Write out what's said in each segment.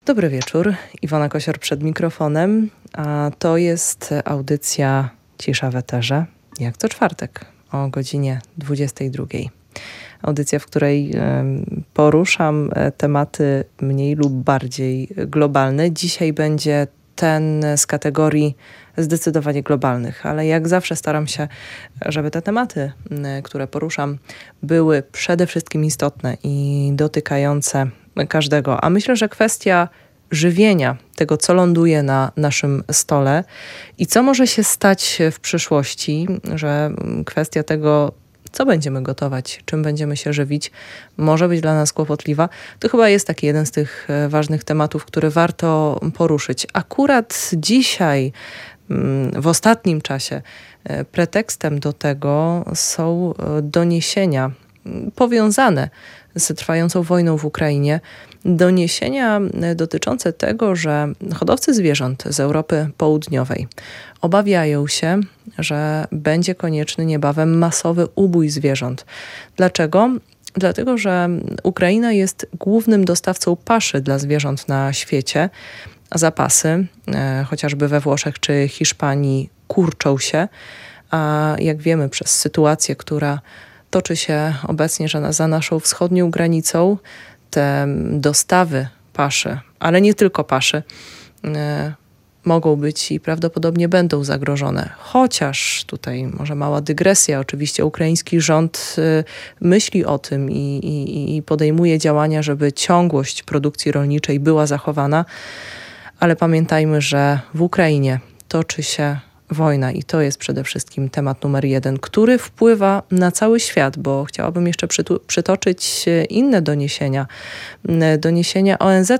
Dobry wieczór, Iwona Kosior przed mikrofonem, a to jest audycja Cisza w eterze, jak co czwartek o godzinie 22. Audycja, w której poruszam tematy mniej lub bardziej globalne. Dzisiaj będzie ten z kategorii zdecydowanie globalnych, ale jak zawsze staram się, żeby te tematy, które poruszam, były przede wszystkim istotne i dotykające każdego. A myślę, że kwestia żywienia, tego co ląduje na naszym stole i co może się stać w przyszłości, że kwestia tego, co będziemy gotować, czym będziemy się żywić, może być dla nas kłopotliwa, to chyba jest taki jeden z tych ważnych tematów, który warto poruszyć. Akurat dzisiaj, w ostatnim czasie, pretekstem do tego są doniesienia powiązane z trwającą wojną w Ukrainie, doniesienia dotyczące tego, że hodowcy zwierząt z Europy Południowej obawiają się, że będzie konieczny niebawem masowy ubój zwierząt. Dlaczego? Dlatego, że Ukraina jest głównym dostawcą paszy dla zwierząt na świecie. Zapasy, chociażby we Włoszech czy Hiszpanii, kurczą się, a jak wiemy przez sytuację, która toczy się obecnie, że za naszą wschodnią granicą te dostawy paszy, ale nie tylko paszy, mogą być i prawdopodobnie będą zagrożone. Chociaż tutaj może mała dygresja, oczywiście ukraiński rząd myśli o tym i podejmuje działania, żeby ciągłość produkcji rolniczej była zachowana, ale pamiętajmy, że w Ukrainie toczy się wojna i to jest przede wszystkim temat numer jeden, który wpływa na cały świat, bo chciałabym jeszcze przytoczyć inne doniesienia. Doniesienia ONZ,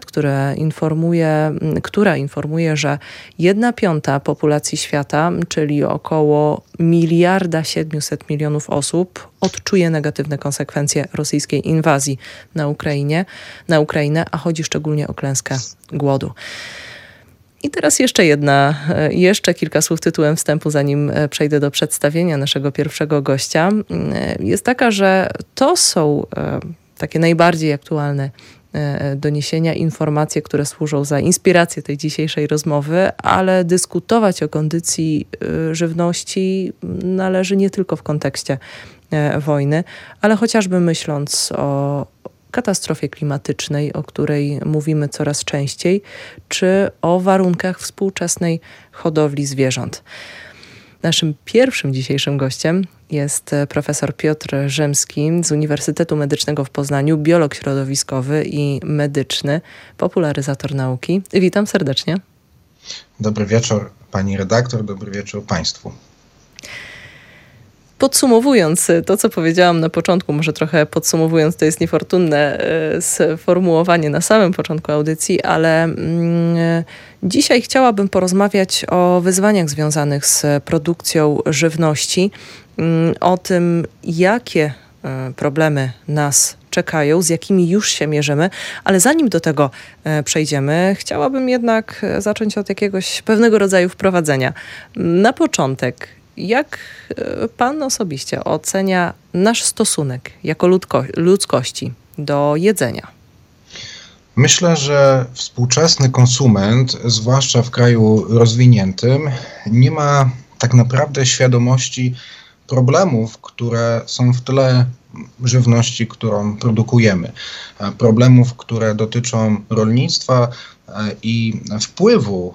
która informuje, że 1/5 populacji świata, czyli około 1,7 mld osób, odczuje negatywne konsekwencje rosyjskiej inwazji na Ukrainę, a chodzi szczególnie o klęskę głodu. I teraz jeszcze kilka słów tytułem wstępu, zanim przejdę do przedstawienia naszego pierwszego gościa. Jest taka, że to są takie najbardziej aktualne doniesienia, informacje, które służą za inspirację tej dzisiejszej rozmowy, ale dyskutować o kondycji żywności należy nie tylko w kontekście wojny, ale chociażby myśląc o katastrofie klimatycznej, o której mówimy coraz częściej, czy o warunkach współczesnej hodowli zwierząt. Naszym pierwszym dzisiejszym gościem jest profesor Piotr Rzymski z Uniwersytetu Medycznego w Poznaniu, biolog środowiskowy i medyczny, popularyzator nauki. Witam serdecznie. Dobry wieczór pani redaktor, dobry wieczór państwu. Podsumowując to, co powiedziałam na początku, może trochę podsumowując, to jest niefortunne sformułowanie na samym początku audycji, ale dzisiaj chciałabym porozmawiać o wyzwaniach związanych z produkcją żywności, o tym, jakie problemy nas czekają, z jakimi już się mierzymy, ale zanim do tego przejdziemy, chciałabym jednak zacząć od jakiegoś pewnego rodzaju wprowadzenia. Na początek, jak pan osobiście ocenia nasz stosunek jako ludzkości do jedzenia? Myślę, że współczesny konsument, zwłaszcza w kraju rozwiniętym, nie ma tak naprawdę świadomości problemów, które są w tle żywności, którą produkujemy. Problemów, które dotyczą rolnictwa i wpływu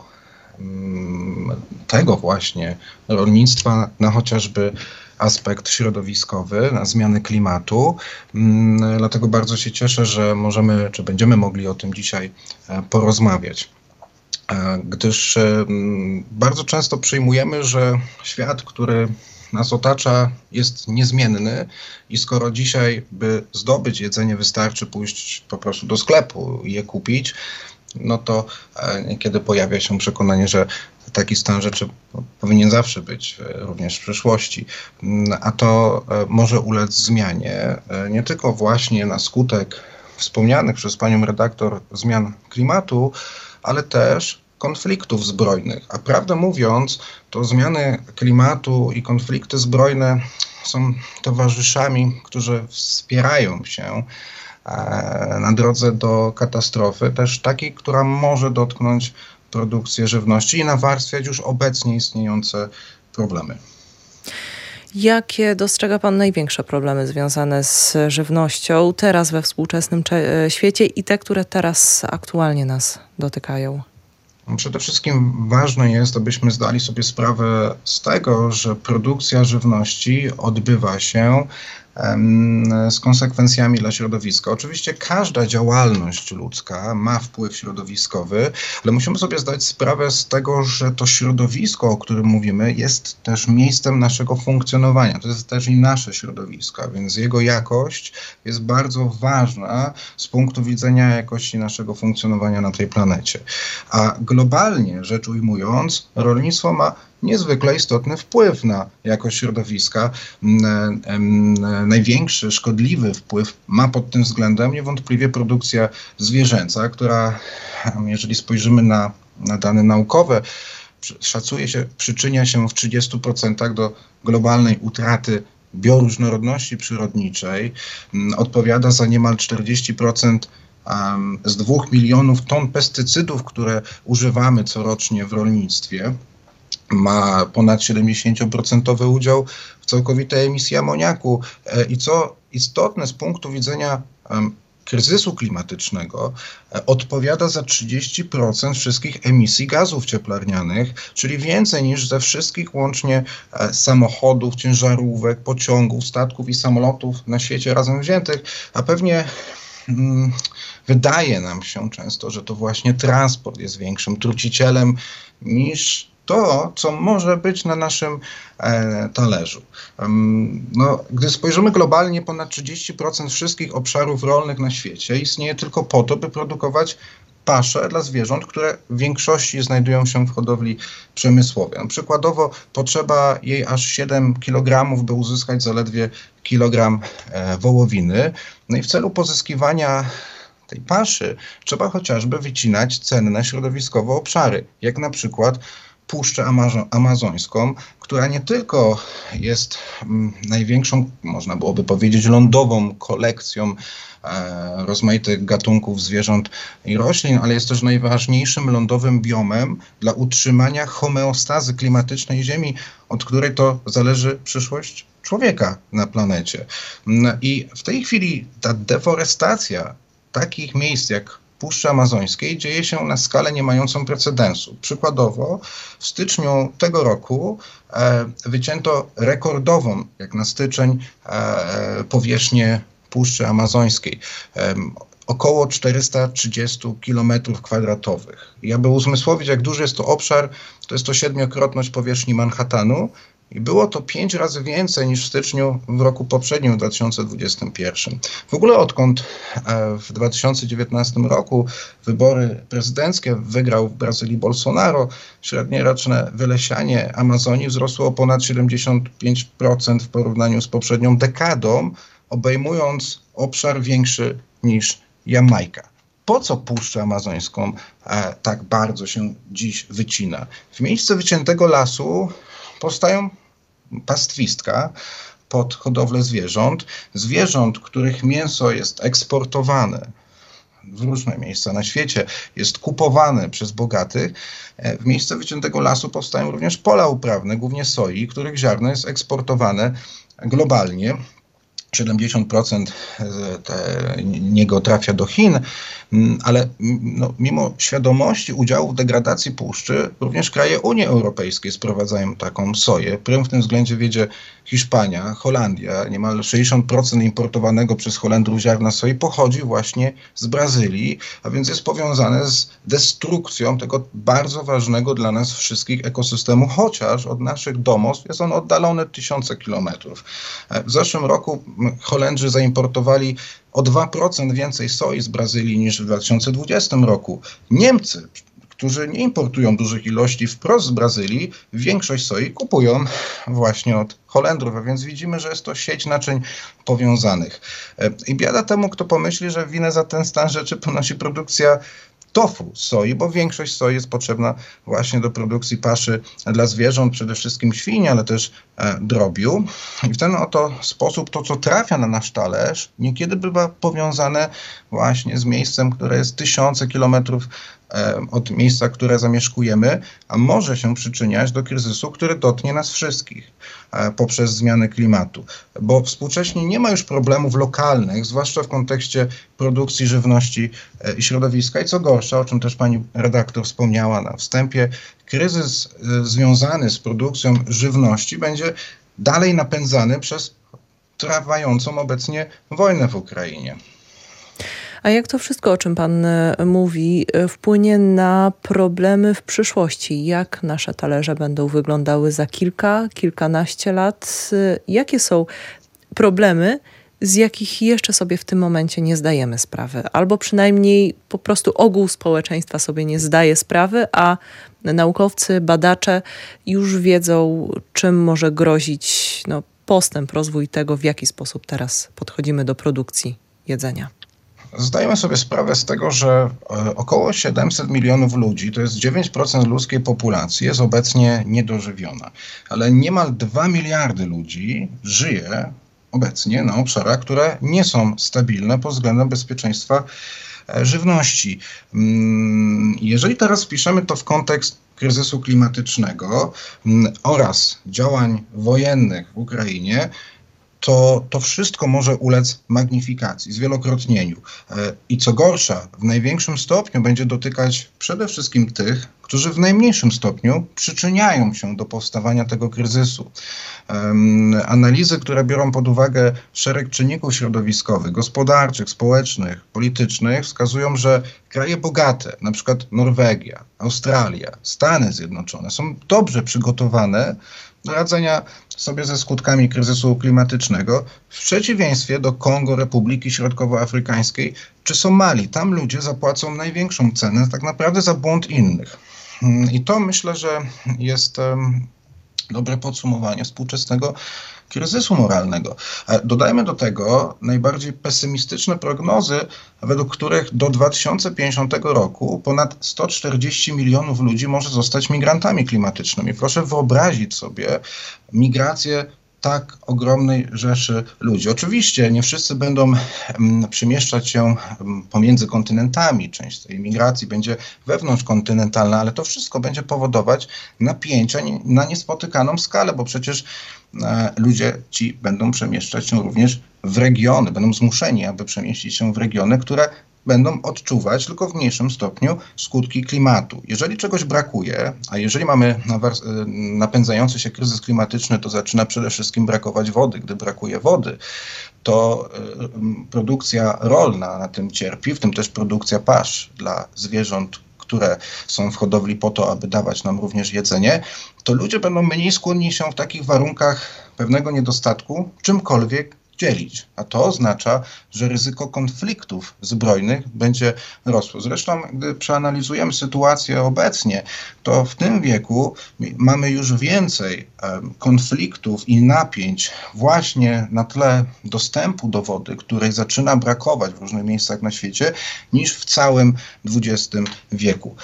tego właśnie rolnictwa na chociażby aspekt środowiskowy, na zmiany klimatu. Dlatego bardzo się cieszę, że możemy, czy będziemy mogli o tym dzisiaj porozmawiać. Gdyż bardzo często przyjmujemy, że świat, który nas otacza, jest niezmienny i skoro dzisiaj, by zdobyć jedzenie, wystarczy pójść po prostu do sklepu i je kupić, no to niekiedy pojawia się przekonanie, że taki stan rzeczy powinien zawsze być również w przyszłości. A to może ulec zmianie, nie tylko właśnie na skutek wspomnianych przez panią redaktor zmian klimatu, ale też konfliktów zbrojnych. A prawdę mówiąc, to zmiany klimatu i konflikty zbrojne są towarzyszami, którzy wspierają się na drodze do katastrofy, też takiej, która może dotknąć produkcję żywności i nawarstwiać już obecnie istniejące problemy. Jakie dostrzega Pan największe problemy związane z żywnością teraz we współczesnym świecie i te, które teraz aktualnie nas dotykają? Przede wszystkim ważne jest, abyśmy zdali sobie sprawę z tego, że produkcja żywności odbywa się z konsekwencjami dla środowiska. Oczywiście każda działalność ludzka ma wpływ środowiskowy, ale musimy sobie zdać sprawę z tego, że to środowisko, o którym mówimy, jest też miejscem naszego funkcjonowania. To jest też i nasze środowisko, a więc jego jakość jest bardzo ważna z punktu widzenia jakości naszego funkcjonowania na tej planecie. A globalnie rzecz ujmując, rolnictwo ma niezwykle istotny wpływ na jakość środowiska. Największy szkodliwy wpływ ma pod tym względem niewątpliwie produkcja zwierzęca, która, jeżeli spojrzymy na dane naukowe, szacuje się, przyczynia się w 30% do globalnej utraty bioróżnorodności przyrodniczej, odpowiada za niemal 40% z 2 milionów ton pestycydów, które używamy corocznie w rolnictwie. Ma ponad 70% udział w całkowitej emisji amoniaku i co istotne z punktu widzenia kryzysu klimatycznego, odpowiada za 30% wszystkich emisji gazów cieplarnianych, czyli więcej niż ze wszystkich łącznie samochodów, ciężarówek, pociągów, statków i samolotów na świecie razem wziętych, a pewnie wydaje nam się często, że to właśnie transport jest większym trucicielem niż to, co może być na naszym talerzu. Gdy spojrzymy globalnie, ponad 30% wszystkich obszarów rolnych na świecie istnieje tylko po to, by produkować pasze dla zwierząt, które w większości znajdują się w hodowli przemysłowej. Przykładowo potrzeba jej aż 7 kg, by uzyskać zaledwie kilogram wołowiny. No i w celu pozyskiwania tej paszy trzeba chociażby wycinać cenne środowiskowo obszary, jak na przykład Puszczę Amazońską, która nie tylko jest największą, można byłoby powiedzieć, lądową kolekcją rozmaitych gatunków zwierząt i roślin, ale jest też najważniejszym lądowym biomem dla utrzymania homeostazy klimatycznej Ziemi, od której to zależy przyszłość człowieka na planecie. I w tej chwili ta deforestacja takich miejsc jak Puszczy Amazońskiej dzieje się na skalę nie mającą precedensu. Przykładowo w styczniu tego roku wycięto rekordową, jak na styczeń, powierzchnię Puszczy Amazońskiej. Około 430 km². I aby uzmysłowić, jak duży jest to obszar, to jest to 7-krotność powierzchni Manhattanu. I było to 5 razy więcej niż w styczniu w roku poprzednim, w 2021. W ogóle odkąd w 2019 roku wybory prezydenckie wygrał w Brazylii Bolsonaro, średnioroczne wylesianie Amazonii wzrosło o ponad 75% w porównaniu z poprzednią dekadą, obejmując obszar większy niż Jamajka. Po co Puszczę Amazońską tak bardzo się dziś wycina? W miejsce wyciętego lasu powstają pastwiska pod hodowlę zwierząt, których mięso jest eksportowane w różne miejsca na świecie, jest kupowane przez bogatych. W miejsce wyciętego lasu powstają również pola uprawne, głównie soi, których ziarno jest eksportowane globalnie. 70% niego trafia do Chin, ale mimo świadomości udziału w degradacji puszczy, również kraje Unii Europejskiej sprowadzają taką soję. Prym w tym względzie wiedzie Hiszpania, Holandia. Niemal 60% importowanego przez Holendrów ziarna soi pochodzi właśnie z Brazylii, a więc jest powiązane z destrukcją tego bardzo ważnego dla nas wszystkich ekosystemu, chociaż od naszych domostw jest on oddalony tysiące kilometrów. W zeszłym roku Holendrzy zaimportowali o 2% więcej soi z Brazylii niż w 2020 roku. Niemcy, którzy nie importują dużych ilości wprost z Brazylii, większość soi kupują właśnie od Holendrów, a więc widzimy, że jest to sieć naczyń powiązanych. I biada temu, kto pomyśli, że winę za ten stan rzeczy ponosi produkcja tofu z soi, bo większość soi jest potrzebna właśnie do produkcji paszy dla zwierząt, przede wszystkim świń, ale też drobiu. I w ten oto sposób to, co trafia na nasz talerz, niekiedy bywa powiązane właśnie z miejscem, które jest tysiące kilometrów od miejsca, które zamieszkujemy, a może się przyczyniać do kryzysu, który dotknie nas wszystkich poprzez zmianę klimatu. Bo współcześnie nie ma już problemów lokalnych, zwłaszcza w kontekście produkcji żywności i środowiska. I co gorsza, o czym też pani redaktor wspomniała na wstępie, kryzys związany z produkcją żywności będzie dalej napędzany przez trwającą obecnie wojnę w Ukrainie. A jak to wszystko, o czym pan mówi, wpłynie na problemy w przyszłości? Jak nasze talerze będą wyglądały za kilkanaście lat? Jakie są problemy, z jakich jeszcze sobie w tym momencie nie zdajemy sprawy? Albo przynajmniej po prostu ogół społeczeństwa sobie nie zdaje sprawy, a naukowcy, badacze już wiedzą, czym może grozić postęp, rozwój tego, w jaki sposób teraz podchodzimy do produkcji jedzenia. Zdajemy sobie sprawę z tego, że około 700 milionów ludzi, to jest 9% ludzkiej populacji, jest obecnie niedożywiona. Ale niemal 2 miliardy ludzi żyje obecnie na obszarach, które nie są stabilne pod względem bezpieczeństwa żywności. Jeżeli teraz wpiszemy to w kontekst kryzysu klimatycznego oraz działań wojennych w Ukrainie, to wszystko może ulec magnifikacji, zwielokrotnieniu. I co gorsza, w największym stopniu będzie dotykać przede wszystkim tych, którzy w najmniejszym stopniu przyczyniają się do powstawania tego kryzysu. Analizy, które biorą pod uwagę szereg czynników środowiskowych, gospodarczych, społecznych, politycznych, wskazują, że kraje bogate, na przykład Norwegia, Australia, Stany Zjednoczone, są dobrze przygotowane do radzenia sobie ze skutkami kryzysu klimatycznego, w przeciwieństwie do Kongo, Republiki Środkowoafrykańskiej czy Somalii. Tam ludzie zapłacą największą cenę tak naprawdę za błąd innych. I to myślę, że jest dobre podsumowanie współczesnego kryzysu moralnego. Dodajmy do tego najbardziej pesymistyczne prognozy, według których do 2050 roku ponad 140 milionów ludzi może zostać migrantami klimatycznymi. Proszę wyobrazić sobie migrację tak ogromnej rzeszy ludzi. Oczywiście nie wszyscy będą przemieszczać się pomiędzy kontynentami. Część tej migracji będzie wewnątrzkontynentalna, ale to wszystko będzie powodować napięcia na niespotykaną skalę, bo przecież ludzie ci będą przemieszczać się również w regiony, będą zmuszeni, aby przemieścić się w regiony, które będą odczuwać tylko w mniejszym stopniu skutki klimatu. Jeżeli czegoś brakuje, a jeżeli mamy napędzający się kryzys klimatyczny, to zaczyna przede wszystkim brakować wody. Gdy brakuje wody, to produkcja rolna na tym cierpi, w tym też produkcja pasz dla zwierząt, które są w hodowli po to, aby dawać nam również jedzenie, to ludzie będą mniej skłonni się w takich warunkach pewnego niedostatku czymkolwiek dzielić. A to oznacza, że ryzyko konfliktów zbrojnych będzie rosło. Zresztą, gdy przeanalizujemy sytuację obecnie, to w tym wieku mamy już więcej konfliktów i napięć właśnie na tle dostępu do wody, której zaczyna brakować w różnych miejscach na świecie, niż w całym XX wieku.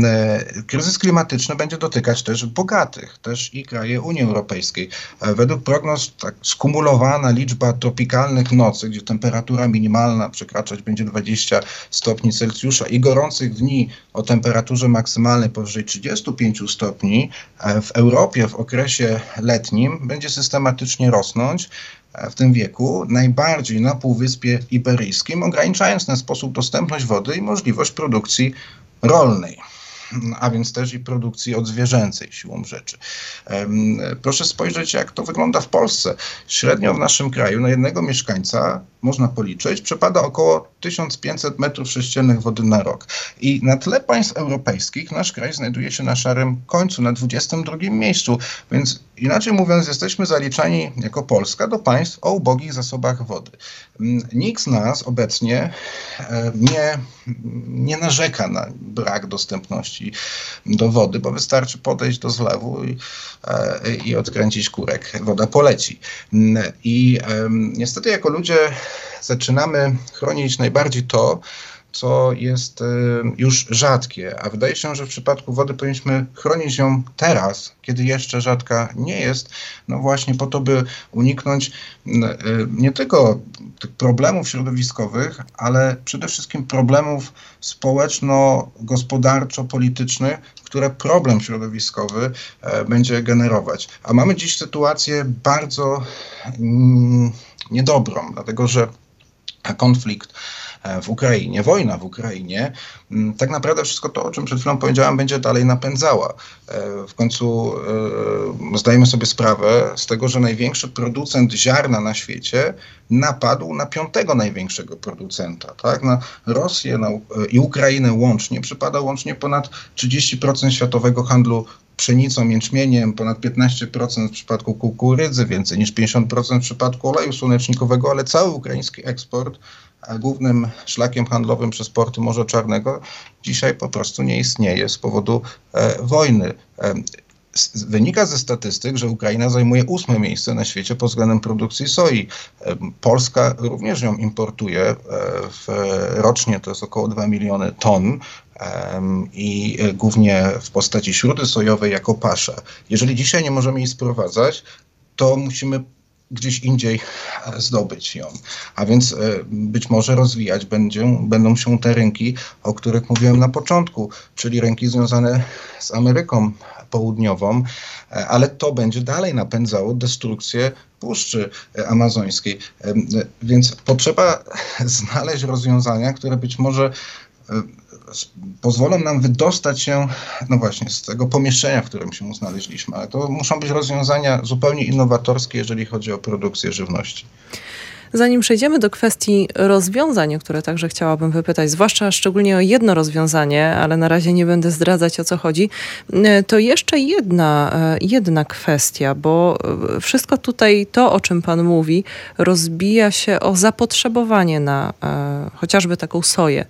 Kryzys klimatyczny będzie dotykać też bogatych, też i kraje Unii Europejskiej. Według prognoz tak skumulowana liczba tropikalnych nocy, gdzie temperatura minimalna przekraczać będzie 20 stopni Celsjusza i gorących dni o temperaturze maksymalnej powyżej 35 stopni w Europie w okresie letnim będzie systematycznie rosnąć w tym wieku, najbardziej na Półwyspie Iberyjskim, ograniczając w ten sposób dostępność wody i możliwość produkcji rolnej, a więc też i produkcji odzwierzęcej siłą rzeczy. Proszę spojrzeć, jak to wygląda w Polsce. Średnio w naszym kraju na jednego mieszkańca, można policzyć, przypada około 1500 m3 wody na rok. I na tle państw europejskich nasz kraj znajduje się na szarym końcu, na 22 miejscu. Więc inaczej mówiąc, jesteśmy zaliczani jako Polska do państw o ubogich zasobach wody. Nikt z nas obecnie nie narzeka na brak dostępności do wody, bo wystarczy podejść do zlewu i odkręcić kurek. Woda poleci. I niestety jako ludzie zaczynamy chronić najbardziej to, co jest już rzadkie, a wydaje się, że w przypadku wody powinniśmy chronić ją teraz, kiedy jeszcze rzadka nie jest, no właśnie po to, by uniknąć nie tylko tych problemów środowiskowych, ale przede wszystkim problemów społeczno-gospodarczo-politycznych, które problem środowiskowy będzie generować. A mamy dziś sytuację bardzo niedobrą, dlatego że konflikt w Ukrainie, wojna w Ukrainie, tak naprawdę wszystko to, o czym przed chwilą powiedziałem, będzie dalej napędzała. W końcu zdajemy sobie sprawę z tego, że największy producent ziarna na świecie napadł na 5. największego producenta. Tak? Na Rosję i Ukrainę łącznie przypada łącznie ponad 30% światowego handlu pszenicą, jęczmieniem, ponad 15% w przypadku kukurydzy, więcej niż 50% w przypadku oleju słonecznikowego, ale cały ukraiński eksport, a głównym szlakiem handlowym przez porty Morza Czarnego dzisiaj po prostu nie istnieje z powodu wojny. Wynika ze statystyk, że Ukraina zajmuje 8. miejsce na świecie pod względem produkcji soi. Polska również ją importuje. Rocznie to jest około 2 miliony ton i głównie w postaci śruty sojowej jako pasza. Jeżeli dzisiaj nie możemy jej sprowadzać, to musimy gdzieś indziej zdobyć ją. A więc być może rozwijać będą się te rynki, o których mówiłem na początku, czyli rynki związane z Ameryką Południową, ale to będzie dalej napędzało destrukcję Puszczy Amazońskiej. Więc potrzeba znaleźć rozwiązania, które być może pozwolą nam wydostać się, no właśnie, z tego pomieszczenia, w którym się znaleźliśmy. Ale to muszą być rozwiązania zupełnie innowatorskie, jeżeli chodzi o produkcję żywności. Zanim przejdziemy do kwestii rozwiązań, o które także chciałabym wypytać, zwłaszcza szczególnie o jedno rozwiązanie, ale na razie nie będę zdradzać, o co chodzi, to jeszcze jedna kwestia, bo wszystko tutaj, to o czym pan mówi, rozbija się o zapotrzebowanie na chociażby taką soję,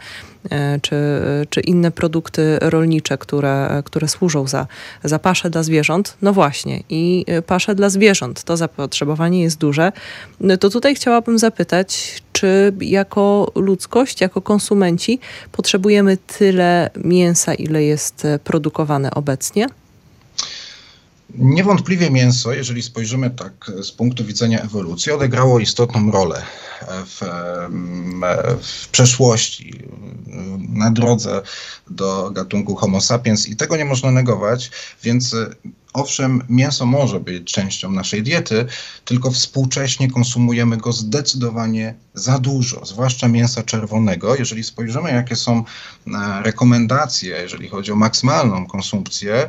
czy inne produkty rolnicze, które służą za paszę dla zwierząt. No właśnie, i paszę dla zwierząt, to zapotrzebowanie jest duże. To tutaj chciałabym zapytać, czy jako ludzkość, jako konsumenci potrzebujemy tyle mięsa, ile jest produkowane obecnie? Niewątpliwie mięso, jeżeli spojrzymy tak z punktu widzenia ewolucji, odegrało istotną rolę w przeszłości, na drodze do gatunku Homo sapiens i tego nie można negować, więc owszem, mięso może być częścią naszej diety, tylko współcześnie konsumujemy go zdecydowanie za dużo, zwłaszcza mięsa czerwonego. Jeżeli spojrzymy, jakie są rekomendacje, jeżeli chodzi o maksymalną konsumpcję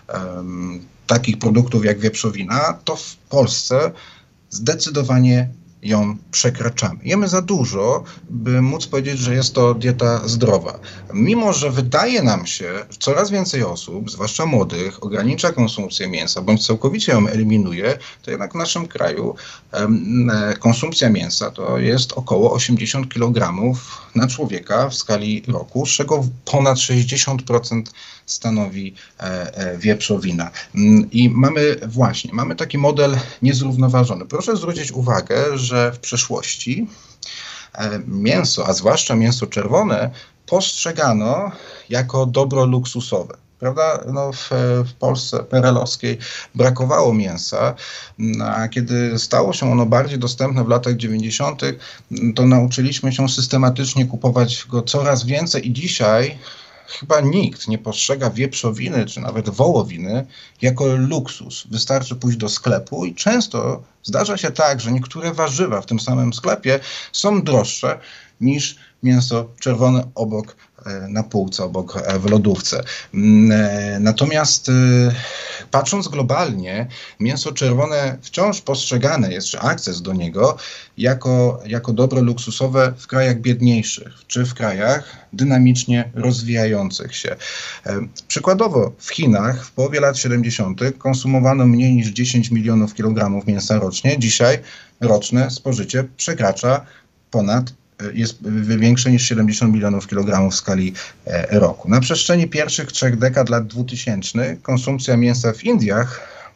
takich produktów jak wieprzowina, to w Polsce zdecydowanie ją przekraczamy. Jemy za dużo, by móc powiedzieć, że jest to dieta zdrowa. Mimo że wydaje nam się, że coraz więcej osób, zwłaszcza młodych, ogranicza konsumpcję mięsa, bądź całkowicie ją eliminuje, to jednak w naszym kraju konsumpcja mięsa to jest około 80 kg na człowieka w skali roku, z czego ponad 60% stanowi wieprzowina. I mamy taki model niezrównoważony. Proszę zwrócić uwagę, że w przeszłości mięso, a zwłaszcza mięso czerwone, postrzegano jako dobro luksusowe. Prawda? No w Polsce PRL-owskiej brakowało mięsa, a kiedy stało się ono bardziej dostępne w latach 90., to nauczyliśmy się systematycznie kupować go coraz więcej i dzisiaj chyba nikt nie postrzega wieprzowiny czy nawet wołowiny jako luksus. Wystarczy pójść do sklepu i często zdarza się tak, że niektóre warzywa w tym samym sklepie są droższe niż mięso czerwone na półce, w lodówce. Natomiast patrząc globalnie, mięso czerwone wciąż postrzegane jest, czy akces do niego, jako dobro luksusowe w krajach biedniejszych, czy w krajach dynamicznie rozwijających się. Przykładowo w Chinach w połowie lat 70. konsumowano mniej niż 10 milionów kilogramów mięsa rocznie. Dzisiaj roczne spożycie przekracza jest większe niż 70 milionów kilogramów w skali roku. Na przestrzeni pierwszych 3 dekad lat 2000 konsumpcja mięsa w Indiach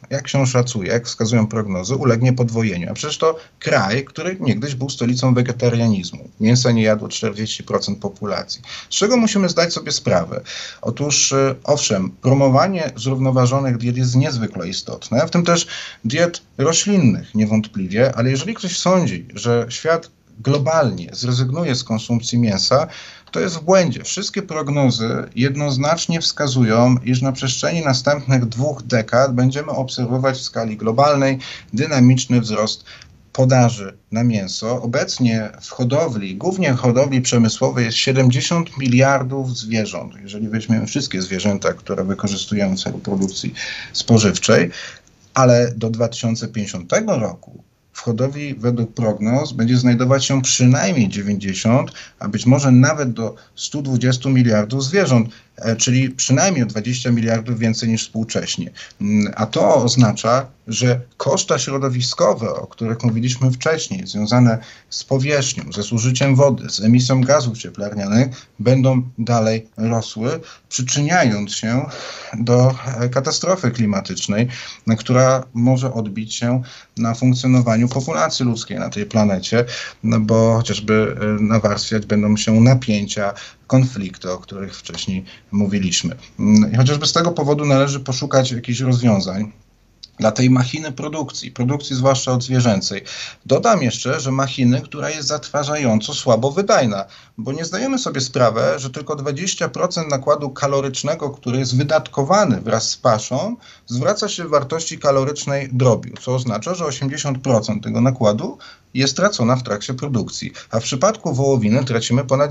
jak się szacuje, jak wskazują prognozy, ulegnie podwojeniu. A przecież to kraj, który niegdyś był stolicą wegetarianizmu. Mięsa nie jadło 40% populacji. Z czego musimy zdać sobie sprawę? Otóż, owszem, promowanie zrównoważonych diet jest niezwykle istotne, w tym też diet roślinnych niewątpliwie, ale jeżeli ktoś sądzi, że świat globalnie zrezygnuje z konsumpcji mięsa, to jest w błędzie. Wszystkie prognozy jednoznacznie wskazują, iż na przestrzeni następnych 2 dekad będziemy obserwować w skali globalnej dynamiczny wzrost podaży na mięso. Obecnie w hodowli, głównie w hodowli przemysłowej, jest 70 miliardów zwierząt. Jeżeli weźmiemy wszystkie zwierzęta, które wykorzystujemy w celu produkcji spożywczej, ale do 2050 roku w hodowli według prognoz będzie znajdować się przynajmniej 90, a być może nawet do 120 miliardów zwierząt, czyli przynajmniej o 20 miliardów więcej niż współcześnie. A to oznacza, że koszta środowiskowe, o których mówiliśmy wcześniej, związane z powierzchnią, ze zużyciem wody, z emisją gazów cieplarnianych, będą dalej rosły, przyczyniając się do katastrofy klimatycznej, która może odbić się na funkcjonowaniu populacji ludzkiej na tej planecie, bo chociażby nawarstwiać będą się napięcia, konflikty, o których wcześniej mówiliśmy. I chociażby z tego powodu należy poszukać jakichś rozwiązań dla tej machiny produkcji zwłaszcza odzwierzęcej. Dodam jeszcze, że machiny, która jest zatrważająco słabo wydajna, bo nie zdajemy sobie sprawy, że tylko 20% nakładu kalorycznego, który jest wydatkowany wraz z paszą, zwraca się w wartości kalorycznej drobiu, co oznacza, że 80% tego nakładu jest tracona w trakcie produkcji. A w przypadku wołowiny tracimy ponad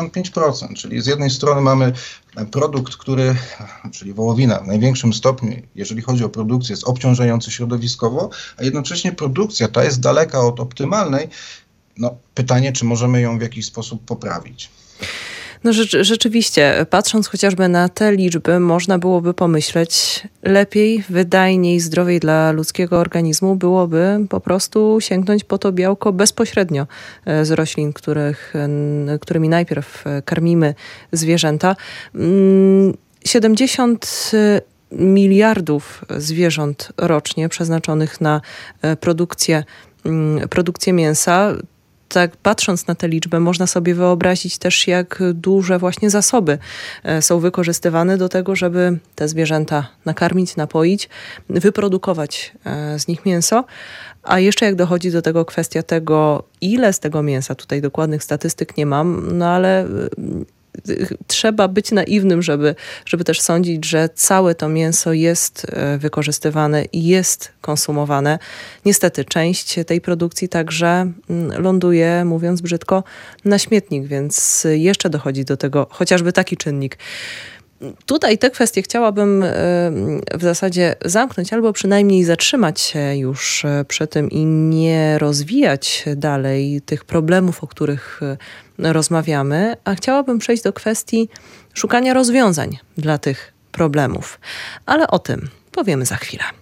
95%, czyli z jednej strony mamy produkt, czyli wołowina w największym stopniu, jeżeli chodzi o produkcję, jest obciążający środowiskowo, a jednocześnie produkcja ta jest daleka od optymalnej. Pytanie, czy możemy ją w jakiś sposób poprawić? Rzeczywiście, patrząc chociażby na te liczby, można byłoby pomyśleć, lepiej, wydajniej, zdrowiej dla ludzkiego organizmu byłoby po prostu sięgnąć po to białko bezpośrednio z roślin, którymi najpierw karmimy zwierzęta. 70 miliardów zwierząt rocznie przeznaczonych na produkcję mięsa. Tak, patrząc na tę liczbę, można sobie wyobrazić też, jak duże właśnie zasoby są wykorzystywane do tego, żeby te zwierzęta nakarmić, napoić, wyprodukować z nich mięso. A jeszcze jak dochodzi do tego kwestia tego, ile z tego mięsa, tutaj dokładnych statystyk nie mam, ale trzeba być naiwnym, żeby też sądzić, że całe to mięso jest wykorzystywane i jest konsumowane. Niestety część tej produkcji także ląduje, mówiąc brzydko, na śmietnik, więc jeszcze dochodzi do tego chociażby taki czynnik. Tutaj te kwestie chciałabym w zasadzie zamknąć albo przynajmniej zatrzymać się już przy tym i nie rozwijać dalej tych problemów, o których rozmawiamy, a chciałabym przejść do kwestii szukania rozwiązań dla tych problemów. Ale o tym powiemy za chwilę.